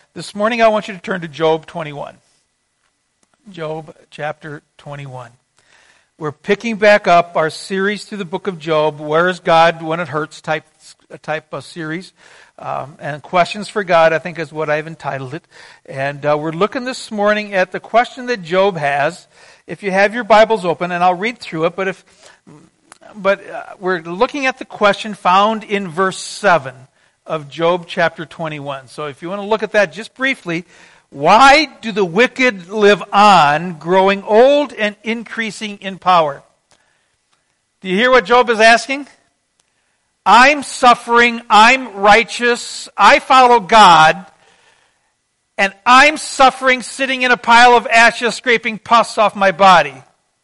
This morning I want you to turn to Job 21. Job chapter 21. We're picking back up our series through the book of Job, Where is God When It Hurts type of series. And Questions for God, I think is what I've entitled it. And we're looking this morning at the question that Job has. If you have your Bibles open, and I'll read through it, but we're looking at the question found in verse 7 of Job chapter 21. So if you want to look at that just briefly, why do the wicked live on, growing old and increasing in power? Do you hear what Job is asking? I'm suffering, I'm righteous, I follow God, and I'm suffering sitting in a pile of ashes, scraping pus off my body.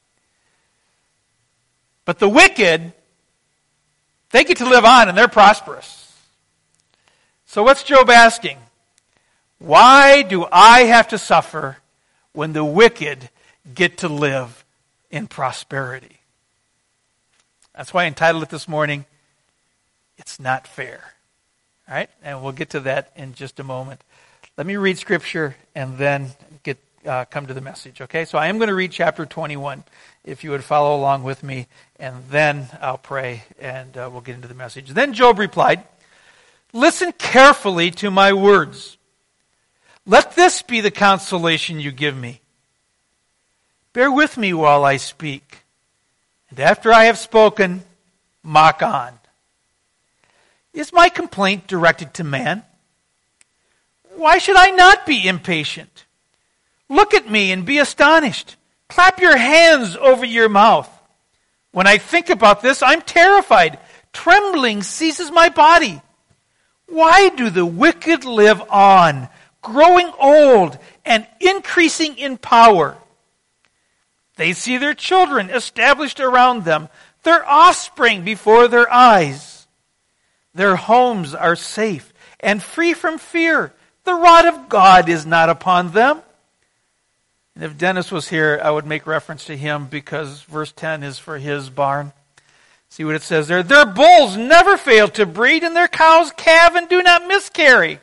But the wicked, they get to live on and they're prosperous. So what's Job asking? Why do I have to suffer when the wicked get to live in prosperity? That's why I entitled it this morning, It's Not Fair. All right? And we'll get to that in just a moment. Let me read Scripture and then come to the message, okay? So I am going to read chapter 21, if you would follow along with me, and then I'll pray and we'll get into the message. Then Job replied, Listen carefully to my words. Let this be the consolation you give me. Bear with me while I speak, and after I have spoken, mock on. Is my complaint directed to man? Why should I not be impatient? Look at me and be astonished. Clap your hands over your mouth. When I think about this, I'm terrified. Trembling seizes my body. Why do the wicked live on, growing old and increasing in power? They see their children established around them, their offspring before their eyes. Their homes are safe and free from fear. The rod of God is not upon them. And if Dennis was here, I would make reference to him because verse 10 is for his barn. See what it says there. Their bulls never fail to breed, and their cows calve and do not miscarry.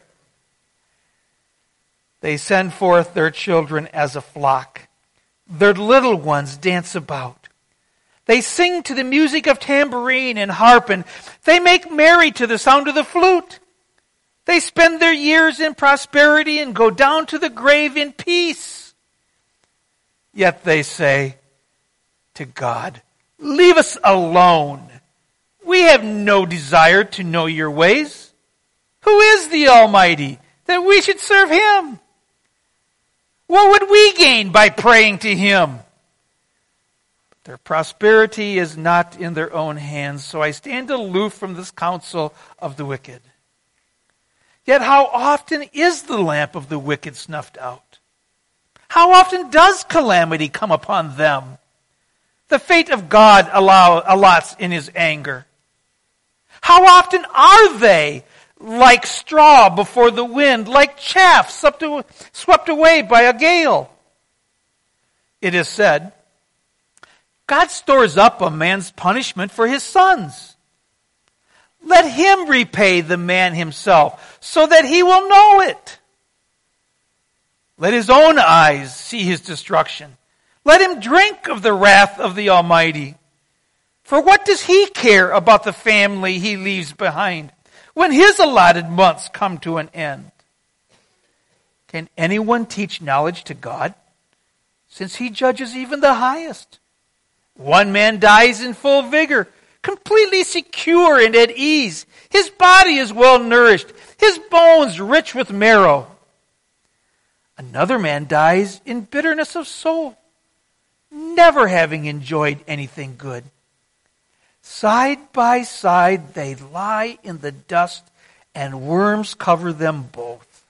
They send forth their children as a flock. Their little ones dance about. They sing to the music of tambourine and harp, and they make merry to the sound of the flute. They spend their years in prosperity and go down to the grave in peace. Yet they say to God, Leave us alone. We have no desire to know your ways. Who is the Almighty that we should serve him? What would we gain by praying to him? But their prosperity is not in their own hands, so I stand aloof from this counsel of the wicked. Yet how often is the lamp of the wicked snuffed out? How often does calamity come upon them? The fate of God allots in his anger. How often are they like straw before the wind, like chaff swept away by a gale? It is said, God stores up a man's punishment for his sons. Let him repay the man himself, so that he will know it. Let his own eyes see his destruction. Let him drink of the wrath of the Almighty. For what does he care about the family he leaves behind when his allotted months come to an end? Can anyone teach knowledge to God, since he judges even the highest? One man dies in full vigor, completely secure and at ease. His body is well nourished, his bones rich with marrow. Another man dies in bitterness of soul, never having enjoyed anything good. Side by side they lie in the dust, and worms cover them both.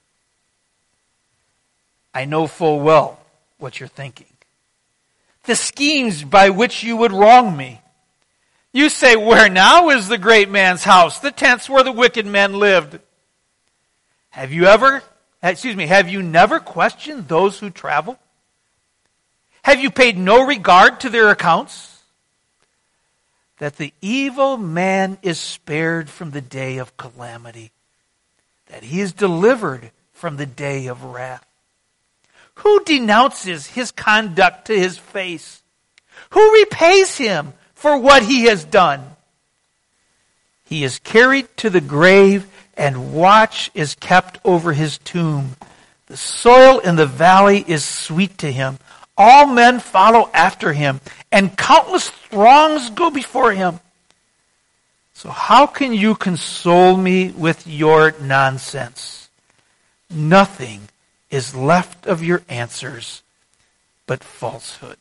I know full well what you're thinking. The schemes by which you would wrong me. You say, where now is the great man's house, the tents where the wicked men lived? Have you never questioned those who travel? Have you paid no regard to their accounts? That the evil man is spared from the day of calamity, that he is delivered from the day of wrath? Who denounces his conduct to his face? Who repays him for what he has done? He is carried to the grave, and watch is kept over his tomb. The soil in the valley is sweet to him. All men follow after him, and countless throngs go before him. So how can you console me with your nonsense? Nothing is left of your answers but falsehood.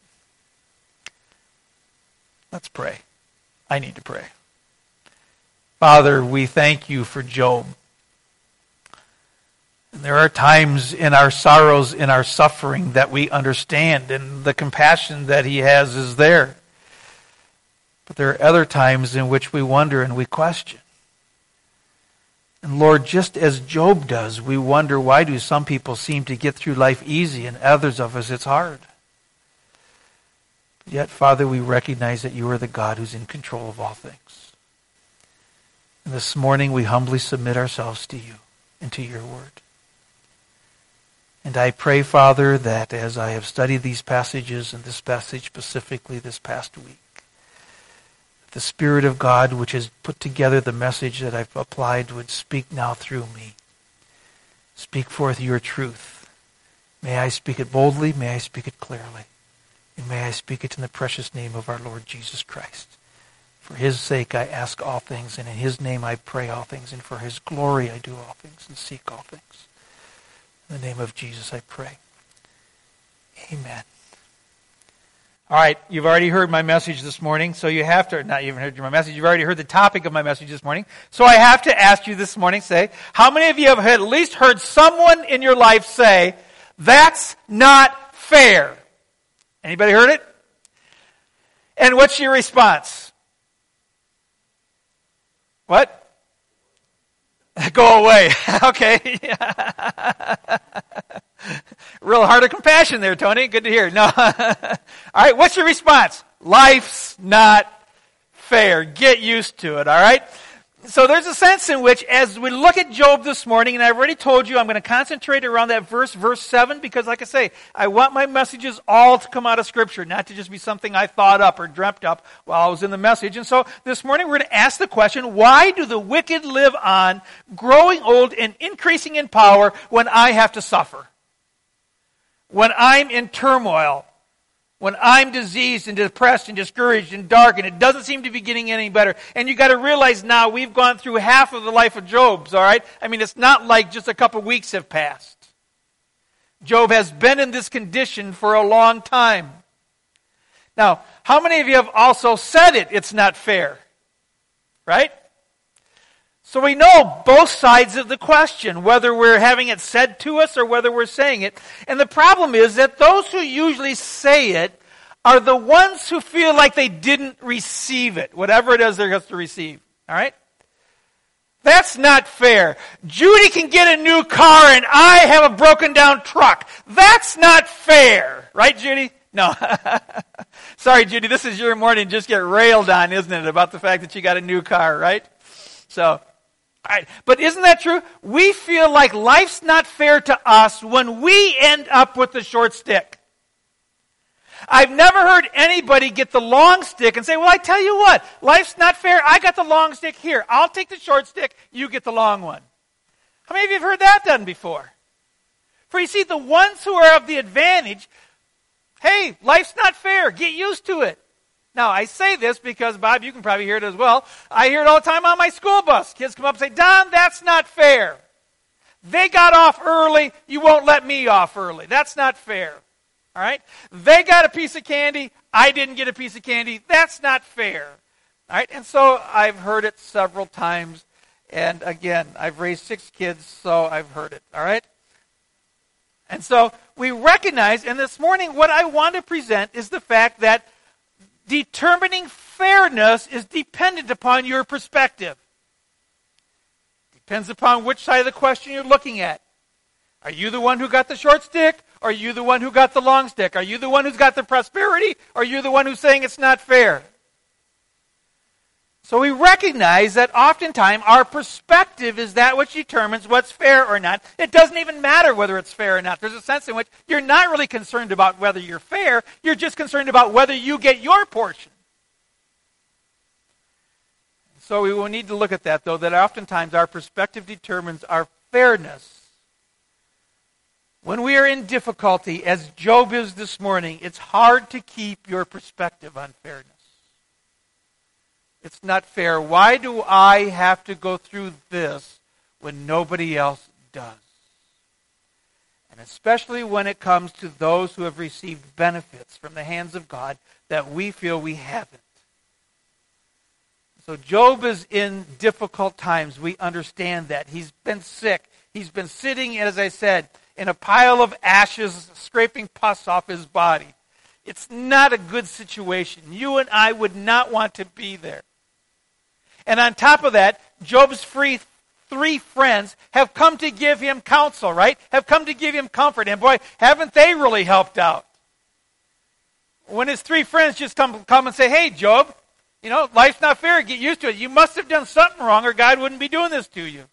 Let's pray. I need to pray. Father, we thank you for Job. And there are times in our sorrows, in our suffering, that we understand, and the compassion that he has is there. But there are other times in which we wonder and we question. And Lord, just as Job does, we wonder, why do some people seem to get through life easy and others of us it's hard? Yet, Father, we recognize that you are the God who's in control of all things. And this morning we humbly submit ourselves to you and to your word. And I pray, Father, that as I have studied these passages, and this passage specifically this past week, the Spirit of God, which has put together the message that I've applied, would speak now through me. Speak forth your truth. May I speak it boldly, may I speak it clearly, and may I speak it in the precious name of our Lord Jesus Christ. For his sake I ask all things, and in his name I pray all things, and for his glory I do all things and seek all things. In the name of Jesus I pray. Amen. All right, you've already heard my message this morning, so you have to, not even heard my message, you've already heard the topic of my message this morning. So I have to ask you this morning, how many of you have at least heard someone in your life say, that's not fair? Anybody heard it? And what's your response? What? Go away. Okay. Real heart of compassion there, Tony. Good to hear. No. All right, what's your response? Life's not fair. Get used to it, all right? So there's a sense in which, as we look at Job this morning, and I've already told you I'm going to concentrate around that verse 7, because like I say, I want my messages all to come out of Scripture, not to just be something I thought up or dreamt up while I was in the message. And so this morning we're going to ask the question, why do the wicked live on, growing old and increasing in power, when I have to suffer? When I'm in turmoil, when I'm diseased and depressed and discouraged and dark and it doesn't seem to be getting any better. And you got to realize now we've gone through half of the life of Job's, all right? I mean, it's not like just a couple weeks have passed. Job has been in this condition for a long time. Now, how many of you have also said it? It's not fair, right? So we know both sides of the question, whether we're having it said to us or whether we're saying it. And the problem is that those who usually say it are the ones who feel like they didn't receive it, whatever it is they're supposed to receive. All right? That's not fair. Judy can get a new car and I have a broken down truck. That's not fair. Right, Judy? No. Sorry, Judy, this is your morning. Just get railed on, isn't it, about the fact that you got a new car, right? So... all right. But isn't that true? We feel like life's not fair to us when we end up with the short stick. I've never heard anybody get the long stick and say, well, I tell you what, life's not fair. I got the long stick here. I'll take the short stick. You get the long one. How many of you have heard that done before? For you see, the ones who are of the advantage, hey, life's not fair. Get used to it. Now, I say this because, Bob, you can probably hear it as well. I hear it all the time on my school bus. Kids come up and say, Don, that's not fair. They got off early. You won't let me off early. That's not fair. All right? They got a piece of candy. I didn't get a piece of candy. That's not fair. All right? And so I've heard it several times. And again, I've raised 6 kids, so I've heard it. All right? And so we recognize, and this morning what I want to present is the fact that determining fairness is dependent upon your perspective. Depends upon which side of the question you're looking at. Are you the one who got the short stick? Or are you the one who got the long stick? Are you the one who's got the prosperity? Or are you the one who's saying it's not fair? So we recognize that oftentimes our perspective is that which determines what's fair or not. It doesn't even matter whether it's fair or not. There's a sense in which you're not really concerned about whether you're fair. You're just concerned about whether you get your portion. So we will need to look at that, though, that oftentimes our perspective determines our fairness. When we are in difficulty, as Job is this morning, it's hard to keep your perspective on fairness. It's not fair. Why do I have to go through this when nobody else does? And especially when it comes to those who have received benefits from the hands of God that we feel we haven't. So Job is in difficult times. We understand that. He's been sick. He's been sitting, as I said, in a pile of ashes, scraping pus off his body. It's not a good situation. You and I would not want to be there. And on top of that, Job's three friends have come to give him counsel, right? Have come to give him comfort. And boy, haven't they really helped out? When his three friends just come and say, hey, Job, life's not fair. Get used to it. You must have done something wrong or God wouldn't be doing this to you.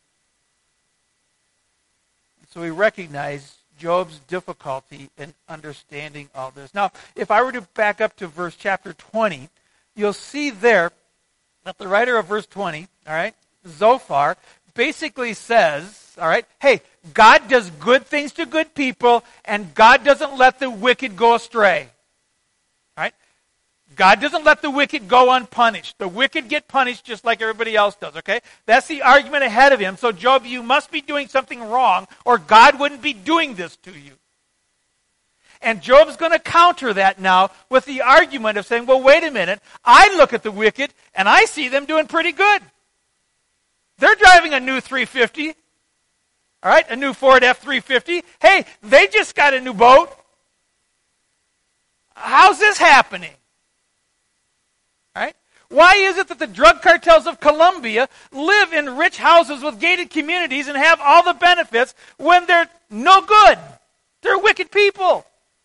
So we recognize Job's difficulty in understanding all this. Now, if I were to back up to chapter 20, you'll see there that the writer of verse 20, all right, Zophar, basically says, all right, hey, God does good things to good people, and God doesn't let the wicked go astray. All right? God doesn't let the wicked go unpunished. The wicked get punished just like everybody else does, okay? That's the argument ahead of him. So, Job, you must be doing something wrong, or God wouldn't be doing this to you. And Job's going to counter that now with the argument of saying, well, wait a minute. I look at the wicked, and I see them doing pretty good. They're driving a new 350. All right, a new Ford F-350. Hey, they just got a new boat. How's this happening? All right? Why is it that the drug cartels of Colombia live in rich houses with gated communities and have all the benefits when they're no good? They're wicked people.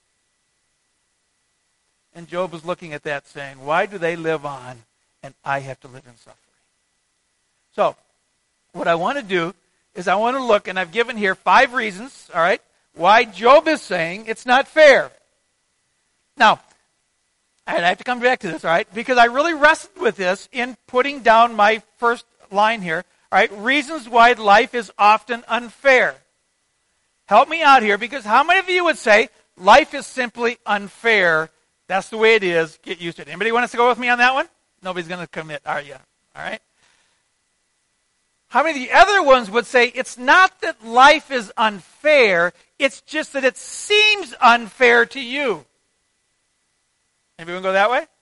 And Job is looking at that saying, why do they live on and I have to live in suffering? So, what I want to do is I want to look, and I've given here 5 reasons, all right, why Job is saying it's not fair. Now, I have to come back to this, all right, because I really wrestled with this in putting down my first line here, all right, reasons why life is often unfair. Help me out here, because how many of you would say life is simply unfair? That's the way it is. Get used to it. Anybody want us to go with me on that one? Nobody's going to commit, are you? All right. How many of the other ones would say it's not that life is unfair, it's just that it seems unfair to you? Anybody want to go that way?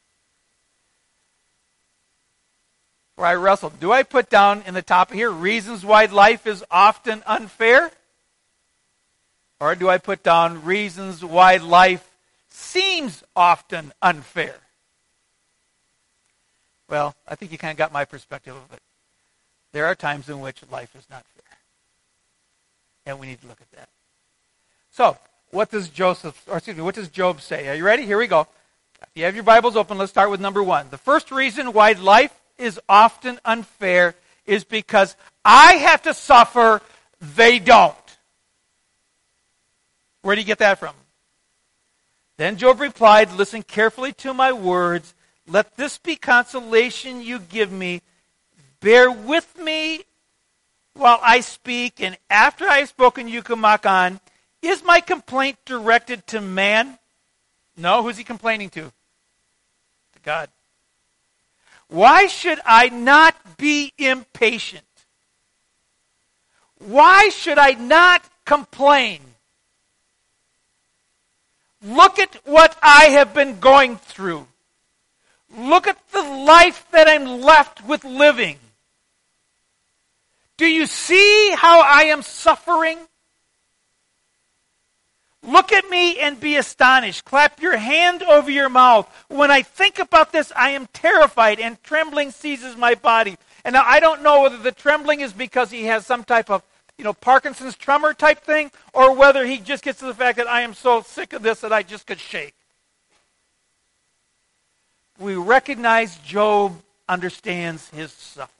Where I wrestled. Do I put down in the top here reasons why life is often unfair? Or do I put down reasons why life seems often unfair? Well, I think you kind of got my perspective of it. There are times in which life is not fair. And we need to look at that. So, what does Job say? Are you ready? Here we go. If you have your Bibles open, let's start with number 1. The first reason why life is often unfair is because I have to suffer, they don't. Where do you get that from? Then Job replied, listen carefully to my words. Let this be consolation you give me. Bear with me while I speak, and after I have spoken, you can mock on. Is my complaint directed to man? No, who's he complaining to? To God. Why should I not be impatient? Why should I not complain? Look at what I have been going through. Look at the life that I'm left with living. Do you see how I am suffering? Look at me and be astonished. Clap your hand over your mouth. When I think about this, I am terrified and trembling seizes my body. And now I don't know whether the trembling is because he has some type of, Parkinson's tremor type thing, or whether he just gets to the fact that I am so sick of this that I just could shake. We recognize Job understands his suffering.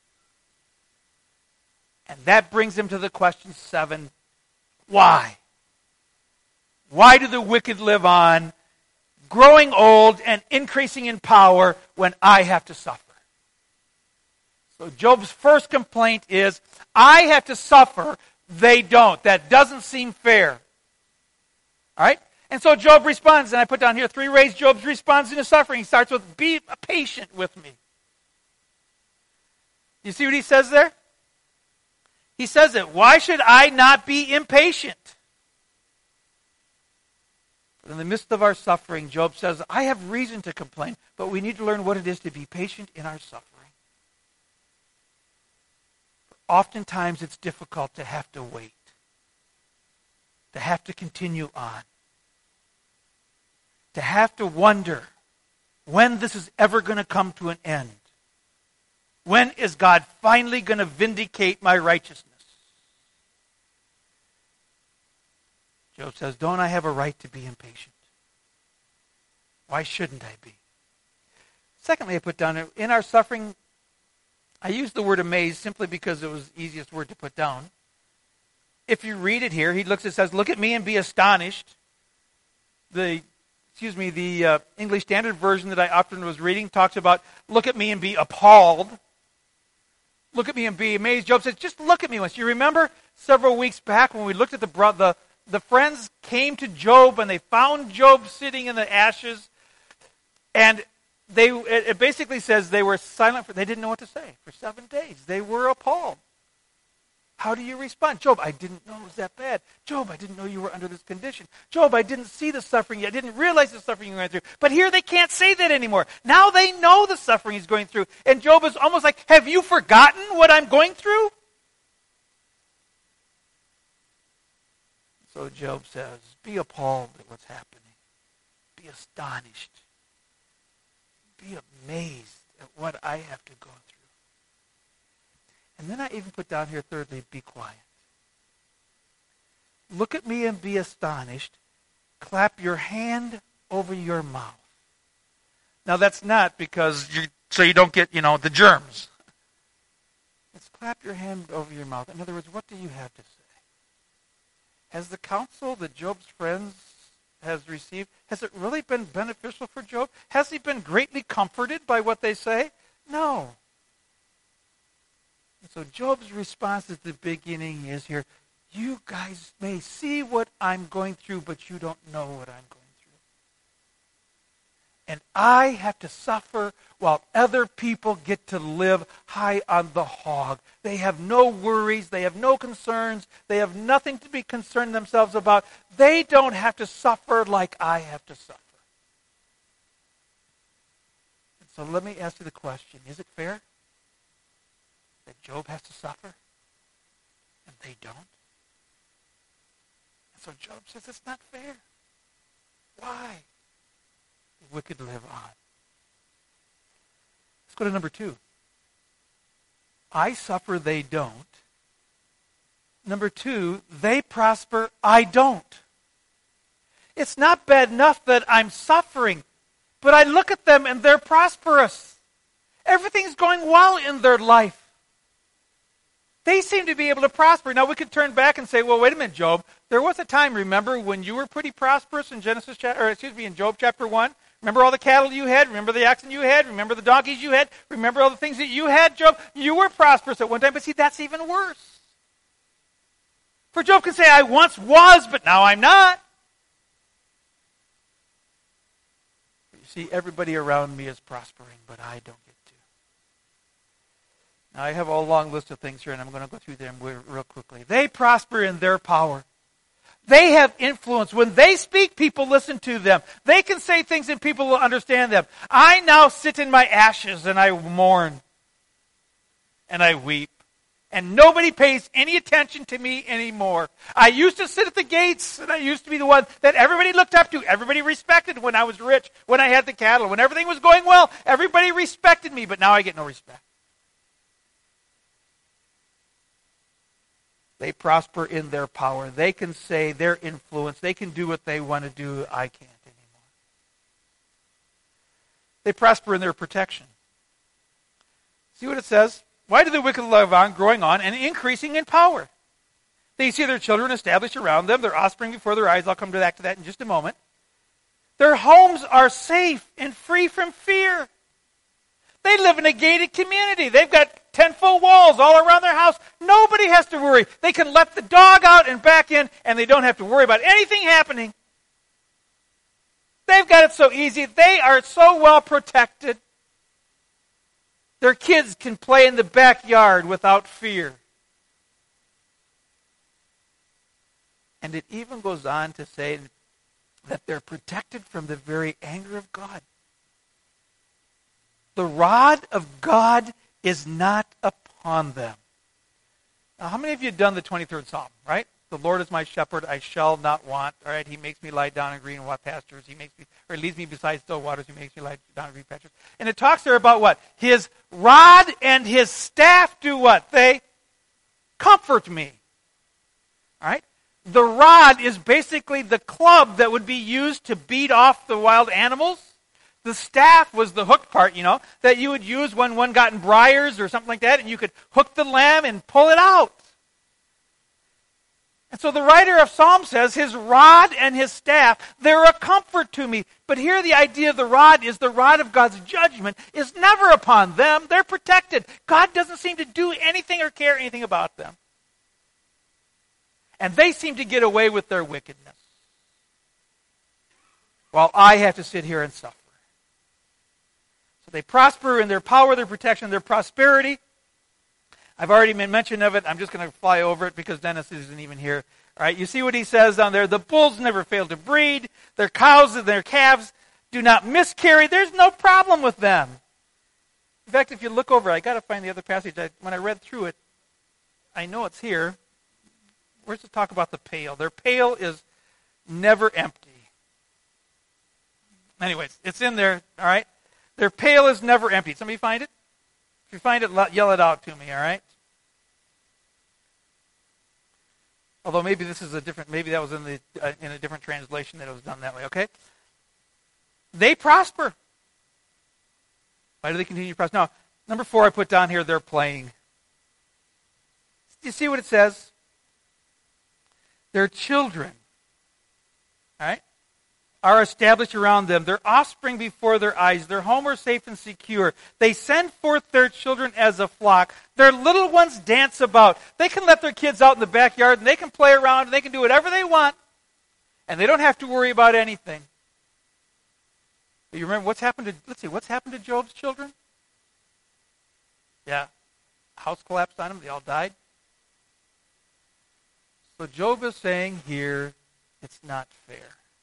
And that brings him to the question 7, why? Why do the wicked live on, growing old and increasing in power when I have to suffer? So Job's first complaint is, I have to suffer, they don't. That doesn't seem fair. All right? And so Job responds, and I put down here 3 ways Job responds to suffering. He starts with, be patient with me. You see what he says there? He says it, why should I not be impatient? But in the midst of our suffering, Job says, I have reason to complain, but we need to learn what it is to be patient in our suffering. Oftentimes it's difficult to have to wait, to have to continue on, to have to wonder when this is ever going to come to an end. When is God finally going to vindicate my righteousness? Job says, don't I have a right to be impatient? Why shouldn't I be? Secondly, I put down, in our suffering, I use the word amazed simply because it was the easiest word to put down. If you read it here, it says, look at me and be astonished. The English Standard Version that I often was reading talks about, look at me and be appalled. Look at me and be amazed. Job says, just look at me once. You remember several weeks back when we looked at the friends came to Job and they found Job sitting in the ashes, and it basically says they were silent, they didn't know what to say for 7 days. They were appalled. How do you respond? Job, I didn't know it was that bad. Job, I didn't know you were under this condition. Job, I didn't see the suffering. I didn't realize the suffering you went through. But here they can't say that anymore. Now they know the suffering he's going through. And Job is almost like, have you forgotten what I'm going through? So Job says, be appalled at what's happening. Be astonished. Be amazed at what I have to go through. And then I even put down here, thirdly, be quiet. Look at me and be astonished. Clap your hand over your mouth. Now that's not because so you don't get, the germs. It's clap your hand over your mouth. In other words, what do you have to say? Has the counsel that Job's friends has received, has it really been beneficial for Job? Has he been greatly comforted by what they say? No. And so Job's response at the beginning is here, you guys may see what I'm going through, but you don't know what I'm going through. And I have to suffer while other people get to live high on the hog. They have no worries. They have no concerns. They have nothing to be concerned themselves about. They don't have to suffer like I have to suffer. And so let me ask you the question. Is it fair that Job has to suffer and they don't? And so Job says it's not fair. Why? The wicked live on. Let's go to number 2. I suffer, they don't. Number 2, they prosper, I don't. It's not bad enough that I'm suffering, but I look at them and they're prosperous. Everything's going well in their life. They seem to be able to prosper. Now we could turn back and say, well, wait a minute, Job. There was a time, remember, when you were pretty prosperous in in Job chapter 1? Remember all the cattle you had? Remember the oxen you had? Remember the donkeys you had? Remember all the things that you had, Job? You were prosperous at one time, but see, that's even worse. For Job can say, I once was, but now I'm not. You see, everybody around me is prospering, but I don't get to. Now, I have a long list of things here, and I'm going to go through them real quickly. They prosper in their power. They have influence. When they speak, people listen to them. They can say things and people will understand them. I now sit in my ashes and I mourn and I weep. And nobody pays any attention to me anymore. I used to sit at the gates and I used to be the one that everybody looked up to. Everybody respected when I was rich, when I had the cattle, when everything was going well. Everybody respected me, but now I get no respect. They prosper in their power. They can say their influence. They can do what they want to do. I can't anymore. They prosper in their protection. See what it says? Why do the wicked live on, growing on, and increasing in power? They see their children established around them, their offspring before their eyes. I'll come back to that in just a moment. Their homes are safe and free from fear. They live in a gated community. They've got 10-foot walls all around their house. Nobody has to worry. They can let the dog out and back in, and they don't have to worry about anything happening. They've got it so easy. They are so well protected. Their kids can play in the backyard without fear. And it even goes on to say that they're protected from the very anger of God. The rod of God is not upon them. Now, how many of you have done the 23rd Psalm, right? The Lord is my shepherd, I shall not want. All right, he makes me lie down in green pastures. He leads me beside still waters. He makes me lie down in green pastures. And it talks there about what? His rod and his staff do what? They comfort me. All right? The rod is basically the club that would be used to beat off the wild animals. The staff was the hook part, that you would use when one got in briars or something like that, and you could hook the lamb and pull it out. And so the writer of Psalms says, his rod and his staff, they're a comfort to me. But here the idea of the rod is the rod of God's judgment is never upon them. They're protected. God doesn't seem to do anything or care anything about them. And they seem to get away with their wickedness, while I have to sit here and suffer. So they prosper in their power, their protection, their prosperity. I've already made mention of it. I'm just going to fly over it because Dennis isn't even here. All right, you see what he says down there? The bulls never fail to breed. Their cows and their calves do not miscarry. There's no problem with them. In fact, if you look over, I got to find the other passage. When I read through it, I know it's here. Where's the talk about the pail? Their pail is never empty. Anyways, it's in there, all right? Their pail is never empty. Somebody find it? If you find it, yell it out to me, all right? Although maybe this is maybe that was in a different translation that it was done that way, okay? They prosper. Why do they continue to prosper? Now, number 4 I put down here, they're playing. Do you see what it says? Their children, all right, are established around them. Their offspring before their eyes. Their home are safe and secure. They send forth their children as a flock. Their little ones dance about. They can let their kids out in the backyard and they can play around and they can do whatever they want. And they don't have to worry about anything. But you remember what's happened to Job's children? Yeah. House collapsed on them. They all died. So Job is saying here, it's not fair.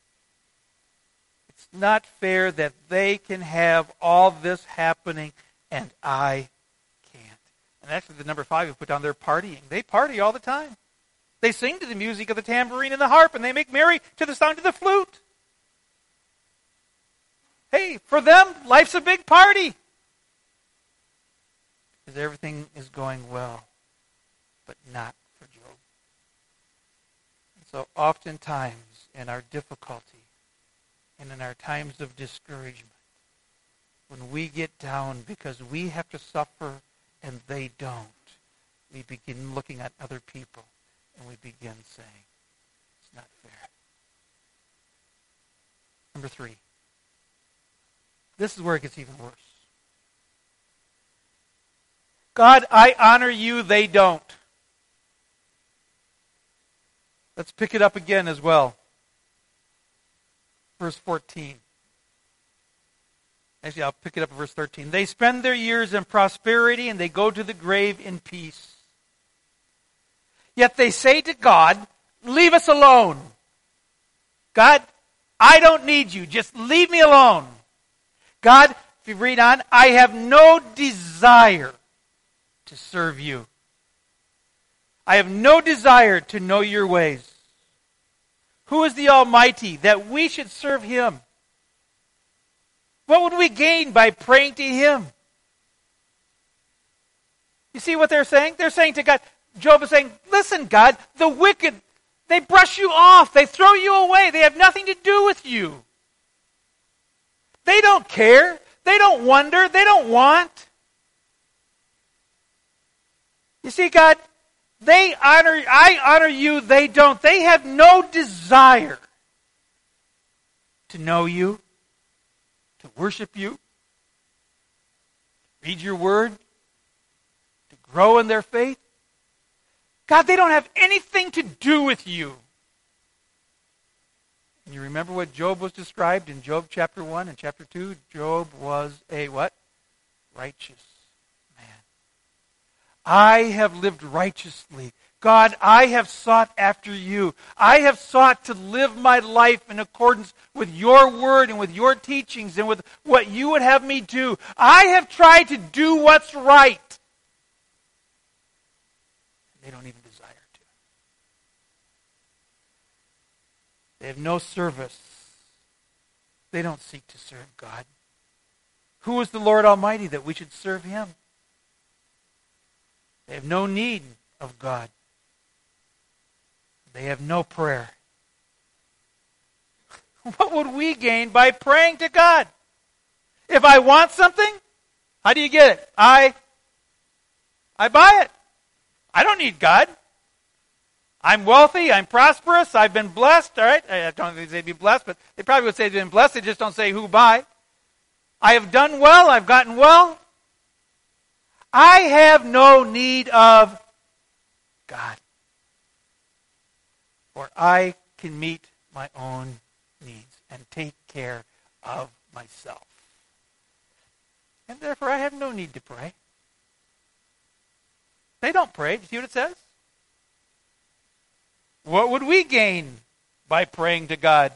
It's not fair that they can have all this happening and I can't. And actually the number 5 you put down, they're partying. They party all the time. They sing to the music of the tambourine and the harp, and they make merry to the sound of the flute. Hey, for them, life's a big party. Because everything is going well, but not for Job. So oftentimes in our difficulty and in our times of discouragement, when we get down because we have to suffer and they don't, we begin looking at other people and we begin saying, it's not fair. Number 3. This is where it gets even worse. God, I honor you, they don't. Let's pick it up again as well. Verse 14. Actually, I'll pick it up at verse 13. They spend their years in prosperity and they go to the grave in peace. Yet they say to God, leave us alone. God, I don't need you. Just leave me alone. God, if you read on, I have no desire to serve you. I have no desire to know your ways. Who is the Almighty that we should serve him? What would we gain by praying to him? You see what they're saying? They're saying to God, Job is saying, listen, God, the wicked, they brush you off. They throw you away. They have nothing to do with you. They don't care. They don't wonder. They don't want. You see, God, I honor you, they don't. They have no desire to know you, to worship you, read your word, to grow in their faith. God, they don't have anything to do with you. And you remember what Job was described in Job chapter 1 and chapter 2? Job was a what? Righteous man. I have lived righteously. God, I have sought after you. I have sought to live my life in accordance with your word and with your teachings and with what you would have me do. I have tried to do what's right. They don't even desire to. They have no service. They don't seek to serve God. Who is the Lord Almighty that we should serve him? They have no need of God. They have no prayer. What would we gain by praying to God? If I want something, how do you get it? I buy it. I don't need God. I'm wealthy. I'm prosperous. I've been blessed. All right? I don't think they'd be blessed, but they probably would say they've been blessed. They just don't say who by. I have done well. I've gotten well. I have no need of God. For I can meet my own needs and take care of myself. And therefore I have no need to pray. They don't pray. Do you see what it says? What would we gain by praying to God?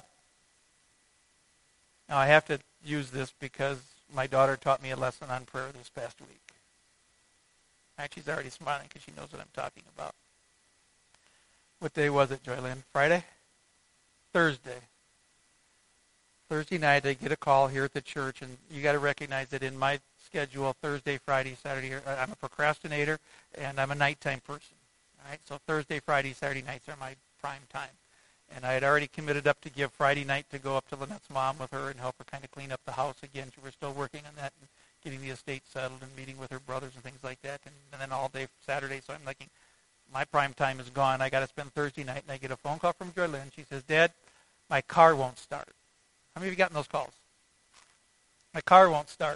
Now I have to use this because my daughter taught me a lesson on prayer this past week. She's already smiling because she knows what I'm talking about. What day was it, Joylyn? Friday? Thursday. Thursday night, I get a call here at the church, and you got to recognize that in my schedule, Thursday, Friday, Saturday, I'm a procrastinator, and I'm a nighttime person. All right, so Thursday, Friday, Saturday nights are my prime time. And I had already committed up to give Friday night to go up to Lynette's mom with her and help her kind of clean up the house again. We're still working on that and getting the estate settled and meeting with her brothers and things like that. And then all day Saturday, so I'm thinking, my prime time is gone. I got to spend Thursday night, and I get a phone call from Joylyn. She says, Dad, my car won't start. How many of you gotten those calls? My car won't start.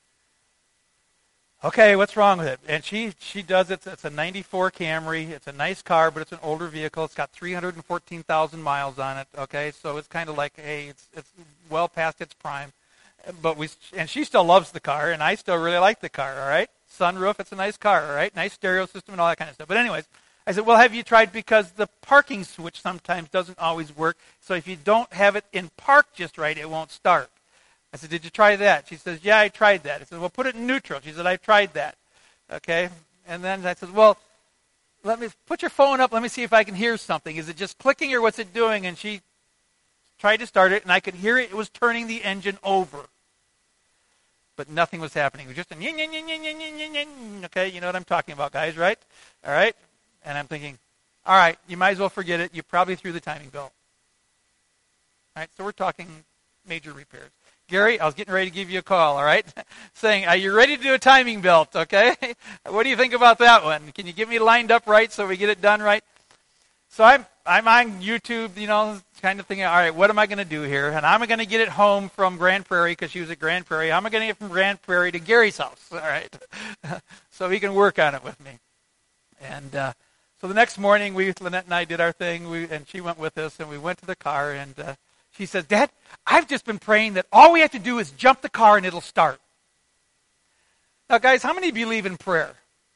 Okay, what's wrong with it? And she does it. It's a 94 Camry. It's a nice car, but it's an older vehicle. It's got 314,000 miles on it. Okay, so it's kind of like, hey, it's well past its prime. But and she still loves the car, and I still really like the car, all right? Sunroof, it's a nice car, all right? Nice stereo system and all that kind of stuff. But anyways, I said, well, have you tried, because the parking switch sometimes doesn't always work, so if you don't have it in park just right, it won't start. I said, did you try that? She says, yeah, I tried that. I said, well, put it in neutral. She said, I've tried that. Okay? And then I said, well, let me put your phone up. Let me see if I can hear something. Is it just clicking or what's it doing? And she tried to start it, and I could hear it. It was turning the engine over. But nothing was happening. It was just a yin, yin, yin, yin, yin, yin, yin, yin. Okay, you know what I'm talking about, guys, right? All right? And I'm thinking, all right, you might as well forget it. You probably threw the timing belt. All right, so we're talking major repairs. Gary, I was getting ready to give you a call, all right? Saying, are you ready to do a timing belt, okay? What do you think about that one? Can you get me lined up right so we get it done right? So I'm on YouTube, you know, kind of thinking, all right, what am I going to do here? And I'm going to get it home from Grand Prairie, because she was at Grand Prairie. How am I going to get from Grand Prairie to Gary's house, all right? So he can work on it with me. And so the next morning, Lynette and I did our thing, and she went with us, and we went to the car, and she says, Dad, I've just been praying that all we have to do is jump the car and it'll start. Now, guys, how many believe in prayer?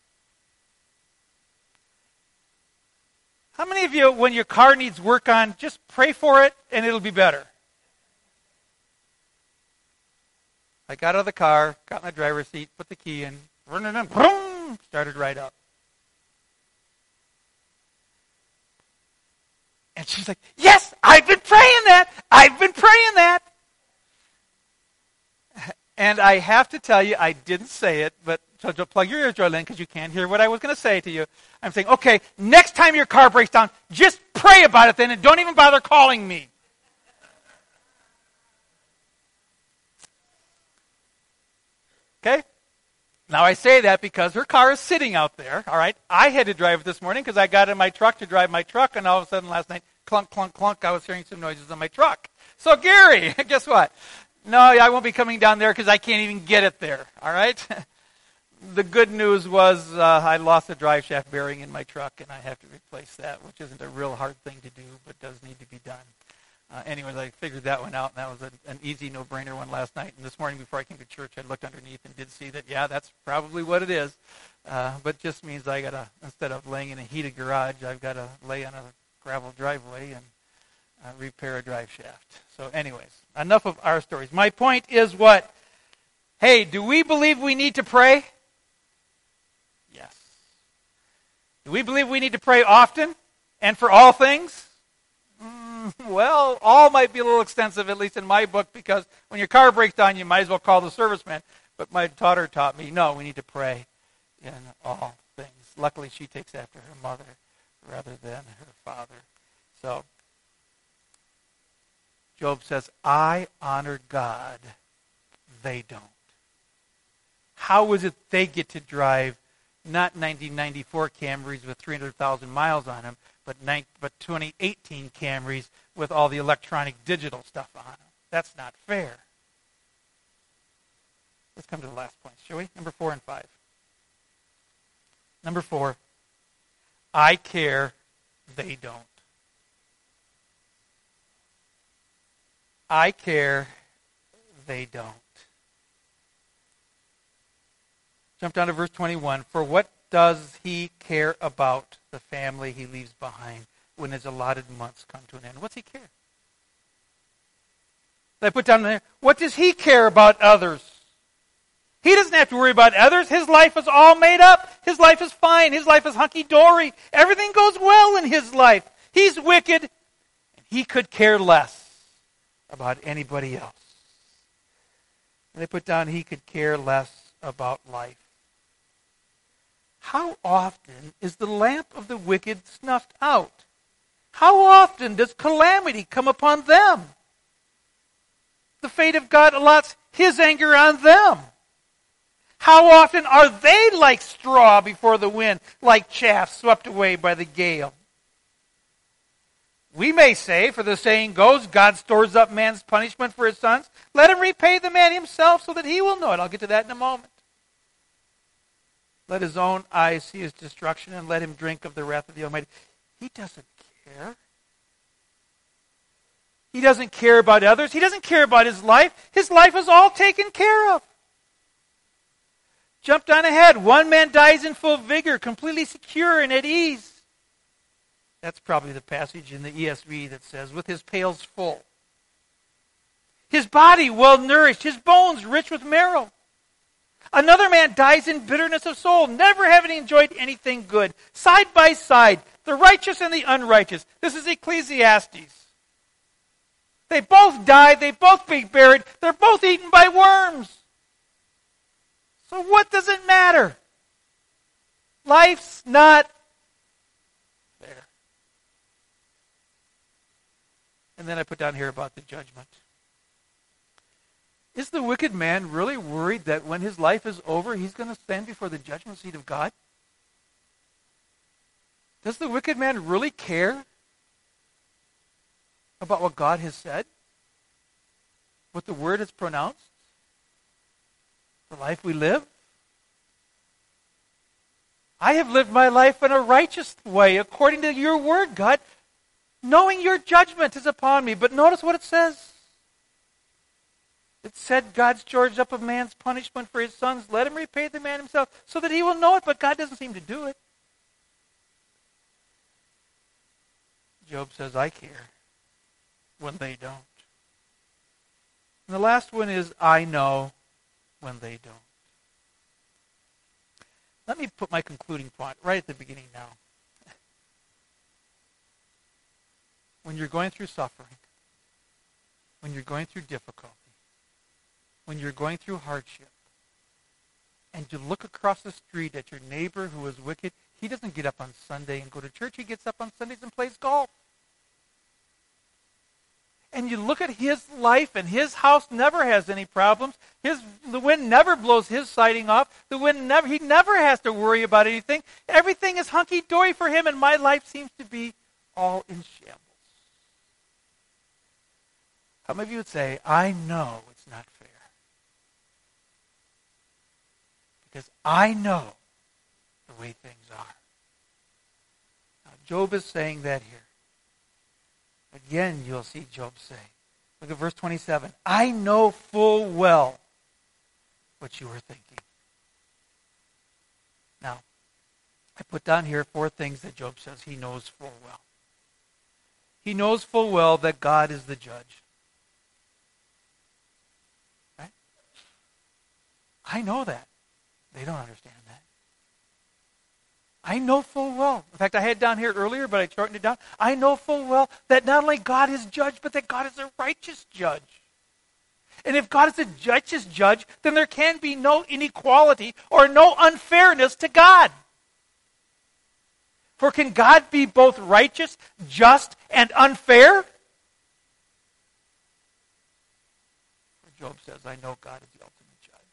How many of you, when your car needs work on, just pray for it and it'll be better? I got out of the car, got my driver's seat, put the key in, started right up. And she's like, yes, I've been praying that. I've been praying that. And I have to tell you, I didn't say it, but so plug your ears, Joylyn, because you can't hear what I was going to say to you. I'm saying, okay, next time your car breaks down, just pray about it then and don't even bother calling me. Okay? Now, I say that because her car is sitting out there, all right? I had to drive it this morning because I got in my truck to drive my truck, and all of a sudden last night, clunk, clunk, clunk, I was hearing some noises on my truck. So, Gary, guess what? No, I won't be coming down there because I can't even get it there, all right? The good news was I lost a drive shaft bearing in my truck, and I have to replace that, which isn't a real hard thing to do, but does need to be done. Anyways, I figured that one out, and that was an easy, no-brainer one last night. And this morning before I came to church, I looked underneath and did see that, yeah, that's probably what it is. But just means I got to, instead of laying in a heated garage, I've got to lay on a gravel driveway and repair a drive shaft. So anyways, enough of our stories. My point is what? Hey, do we believe we need to pray? Yes. Do we believe we need to pray often and for all things? Well, all might be a little extensive, at least in my book, because when your car breaks down, you might as well call the serviceman. But my daughter taught me, no, we need to pray in all things. Luckily, she takes after her mother rather than her father. So, Job says, I honor God. They don't. How is it they get to drive not 1994 Camrys with 300,000 miles on them, but 2018 Camrys with all the electronic digital stuff on them? That's not fair. Let's come to the last point, shall we? Number 4 and 5. Number 4, I care, they don't. I care, they don't. Jump down to verse 21. For what does he care about the family he leaves behind when his allotted months come to an end? What's he care? I put down there, what does he care about others? He doesn't have to worry about others. His life is all made up. His life is fine. His life is hunky-dory. Everything goes well in his life. He's wicked, and he could care less about anybody else. And they put down he could care less about life. How often is the lamp of the wicked snuffed out? How often does calamity come upon them? The fate of God allots his anger on them. How often are they like straw before the wind, like chaff swept away by the gale? We may say, for the saying goes, God stores up man's punishment for his sons. Let him repay the man himself so that he will know it. I'll get to that in a moment. Let his own eyes see his destruction and let him drink of the wrath of the Almighty. He doesn't care. He doesn't care about others. He doesn't care about his life. His life is all taken care of. Jump down ahead. One man dies in full vigor, completely secure and at ease. That's probably the passage in the ESV that says, with his pails full. His body well nourished, his bones rich with marrow. Another man dies in bitterness of soul, never having enjoyed anything good. Side by side, the righteous and the unrighteous. This is Ecclesiastes. They both die, they both be buried, they're both eaten by worms. So what does it matter? Life's not fair. And then I put down here about the judgment. Is the wicked man really worried that when his life is over, he's going to stand before the judgment seat of God? Does the wicked man really care about what God has said? What the Word has pronounced? The life we live? I have lived my life in a righteous way according to your Word, God, knowing your judgment is upon me. But notice what it says. It said God stores up a man's punishment for his sons. Let him repay the man himself so that he will know it, but God doesn't seem to do it. Job says, I care when they don't. And the last one is, I know when they don't. Let me put my concluding point right at the beginning now. When you're going through suffering, when you're going through difficulty, when you're going through hardship, and you look across the street at your neighbor who is wicked, he doesn't get up on Sunday and go to church. He gets up on Sundays and plays golf. And you look at his life, and his house never has any problems. The wind never blows his siding off. He never has to worry about anything. Everything is hunky-dory for him, and my life seems to be all in shambles. How many of you would say, I know it's not fair? Because I know the way things are. Now, Job is saying that here. Again, you'll see Job say. Look at verse 27. I know full well what you were thinking. Now, I put down here 4 things that Job says he knows full well. He knows full well that God is the judge. Right? I know that. They don't understand that. I know full well. In fact, I had it down here earlier, but I shortened it down. I know full well that not only God is judge, but that God is a righteous judge. And if God is a righteous judge, then there can be no inequality or no unfairness to God. For can God be both righteous, just, and unfair? Job says, I know God is the ultimate judge.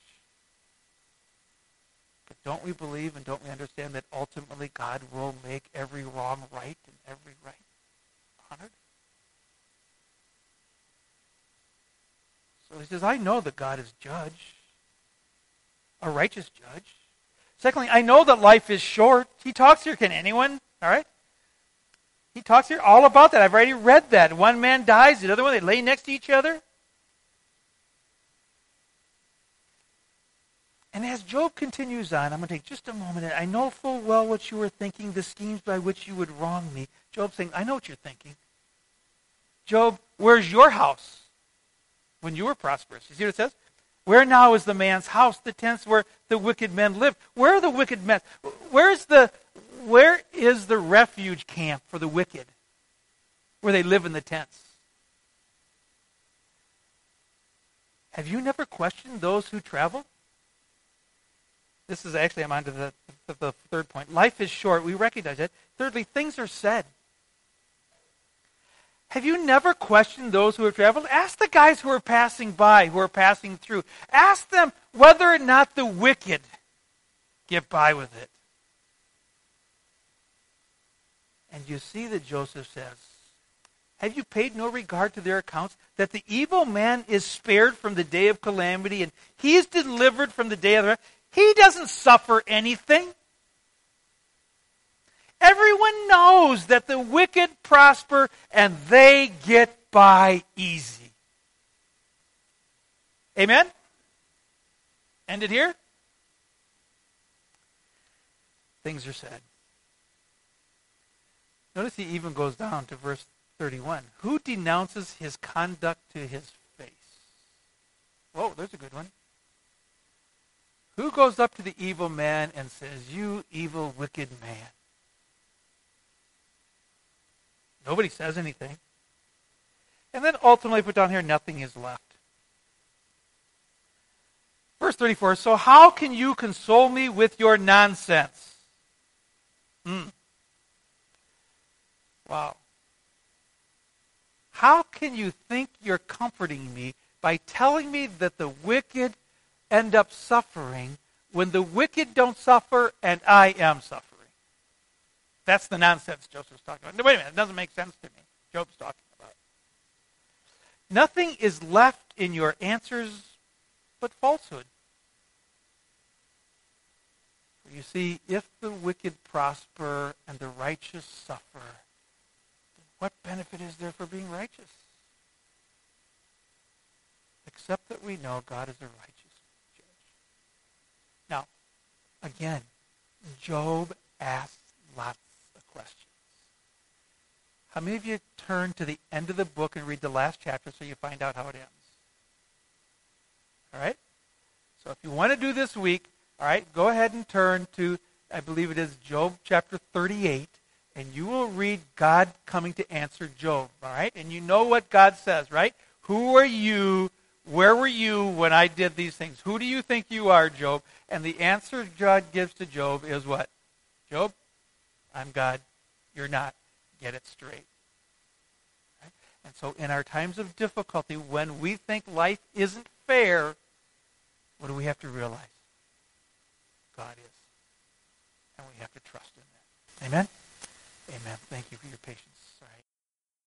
But don't we believe and don't we understand that ultimately God will make every wrong right and every right honored? So he says, I know that God is judge, a righteous judge. Secondly, I know that life is short. He talks here, can anyone? All right? He talks here all about that. I've already read that. One man dies, the other one, they lay next to each other. And as Job continues on, I'm going to take just a moment. I know full well what you were thinking, the schemes by which you would wrong me. Job's saying, I know what you're thinking. Job, where's your house when you were prosperous? You see what it says? Where now is the man's house, the tents where the wicked men live? Where are the wicked men? Where is the refuge camp for the wicked? Where they live in the tents? Have you never questioned those who travel? This is actually, I'm on to the third point. Life is short. We recognize it. Thirdly, things are said. Have you never questioned those who have traveled? Ask the guys who are passing by, who are passing through. Ask them whether or not the wicked get by with it. And you see that Joseph says, have you paid no regard to their accounts, that the evil man is spared from the day of calamity, and he is delivered from the day of the wrath? He doesn't suffer anything. Everyone knows that the wicked prosper and they get by easy. Amen? End it here? Things are said. Notice he even goes down to verse 31. Who denounces his conduct to his face? Whoa, there's a good one. Who goes up to the evil man and says, you evil, wicked man? Nobody says anything. And then ultimately put down here, nothing is left. Verse 34, so how can you console me with your nonsense? Wow. How can you think you're comforting me by telling me that the wicked end up suffering when the wicked don't suffer and I am suffering? That's the nonsense Joseph's talking about. No, wait a minute, it doesn't make sense to me. Job's talking about. Nothing is left in your answers but falsehood. You see, if the wicked prosper and the righteous suffer, what benefit is there for being righteous? Except that we know God is a righteous judge. Now, again, Job asks lots of questions. How many of you turn to the end of the book and read the last chapter so you find out how it ends? All right? So if you want to do this week, all right, go ahead and turn to, I believe it is Job chapter 38, and you will read God coming to answer Job, all right? And you know what God says, right? Who are you? Where were you when I did these things? Who do you think you are, Job? And the answer God gives to Job is what? Job, I'm God. You're not. Get it straight. Right? And so in our times of difficulty, when we think life isn't fair, what do we have to realize? God is. And we have to trust in that. Amen? Amen. Thank you for your patience. Sorry.